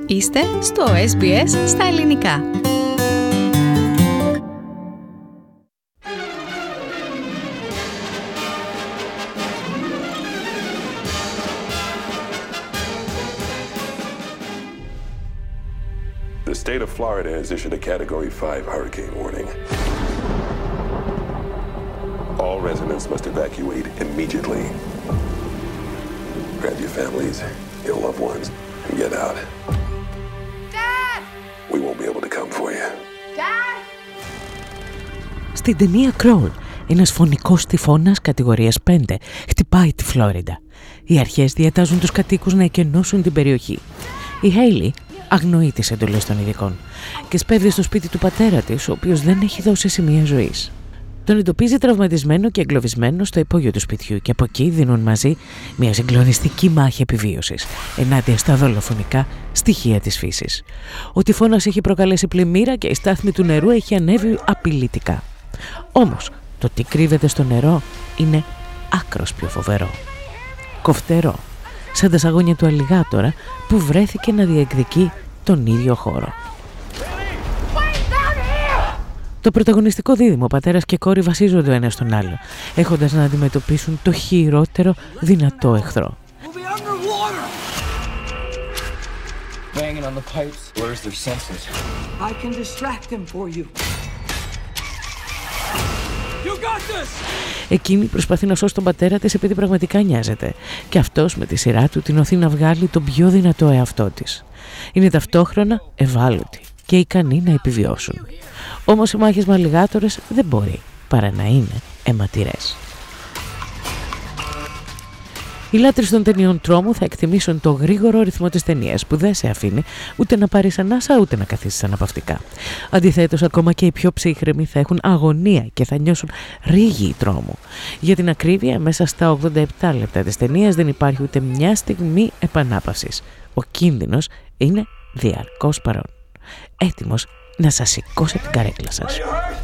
Είστε στο SBS στα ελληνικά. The state of Florida has issued a Category 5 hurricane warning. All residents must evacuate immediately. Grab your families, your loved ones, and get out. Dad! We won't be able to come for you. Dad! Στην ταινία Crawl, ένας φωνικός τυφώνας κατηγορίας 5 χτυπάει τη Φλόριντα. Οι αρχές διατάζουν τους κατοίκους να εκενώσουν την περιοχή. Η Hailey αγνοεί τις εντολές των ειδικών και σπέβδει στο σπίτι του πατέρα της, ο οποίος δεν έχει δώσει σημεία ζωής. Τον εντοπίζει τραυματισμένο και εγκλωβισμένο στο υπόγειο του σπιτιού και από εκεί δίνουν μαζί μια συγκλονιστική μάχη επιβίωσης ενάντια στα δολοφονικά στοιχεία της φύσης. Ο τυφώνας έχει προκαλέσει πλημμύρα και η στάθμη του νερού έχει ανέβει απειλητικά. Όμως το τι κρύβεται στο νερό είναι άκρος πιο φοβερό. Κοφτερό, σαν τα σαγόνια του αλιγάτορα που βρέθηκε να διεκδικεί τον ίδιο χώρο. Το πρωταγωνιστικό δίδυμο, πατέρας και κόρη, βασίζονται ο ένας στον άλλο, έχοντας να αντιμετωπίσουν το χειρότερο δυνατό εχθρό. Εκείνη προσπαθεί να σώσει τον πατέρα της επειδή πραγματικά νοιάζεται και αυτός με τη σειρά του την οθεί να βγάλει τον πιο δυνατό εαυτό της. Είναι ταυτόχρονα ευάλωτοι και ικανοί να επιβιώσουν. Όμως οι μάχες με αλιγάτορες δεν μπορεί παρά να είναι αιματηρές. Οι λάτρεις των ταινιών τρόμου θα εκτιμήσουν το γρήγορο ρυθμό της ταινίας που δεν σε αφήνει ούτε να πάρεις ανάσα ούτε να καθίσεις αναπαυτικά. Αντιθέτως, ακόμα και οι πιο ψύχρεμοι θα έχουν αγωνία και θα νιώσουν ρίγη τρόμου. Για την ακρίβεια, μέσα στα 87 λεπτά της ταινίας δεν υπάρχει ούτε μια στιγμή επανάπαυσης. Ο κίνδυνος είναι διαρκώς παρόν. Έτοιμος να σας σηκώσει την καρέκλα σας.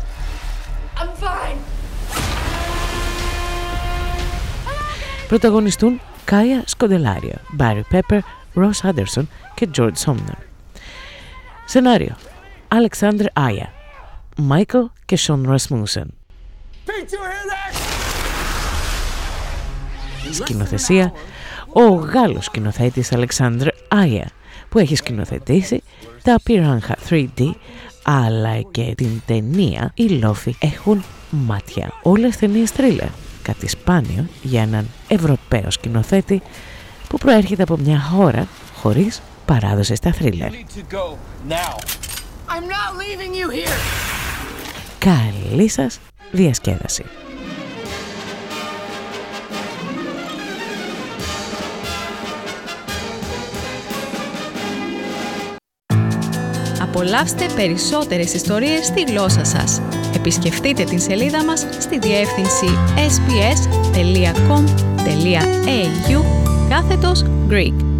Πρωταγωνιστούν Κάια Σκοντελάριο, Μπάρι Πέπερ, Ρος Άντερσον και Τζορτζ Σόμνερ. Σενάριο Αλεξάνδρ Άια, Μάικλ και Σον Ρασμούσεν. Σκηνοθεσία ο Γάλλος σκηνοθέτης Αλεξάνδρ Άια, που έχει σκηνοθετήσει τα Piranha 3D αλλά και την ταινία «Οι λόφοι έχουν μάτια». Όλες ταινίες θρίλερ, κάτι σπάνιο για έναν Ευρωπαίο σκηνοθέτη που προέρχεται από μια χώρα χωρίς παράδοση στα θρίλερ. Καλή σας διασκέδαση. Απολαύστε περισσότερες ιστορίες στη γλώσσα σας. Επισκεφτείτε την σελίδα μας στη διεύθυνση sbs.com.au/Greek.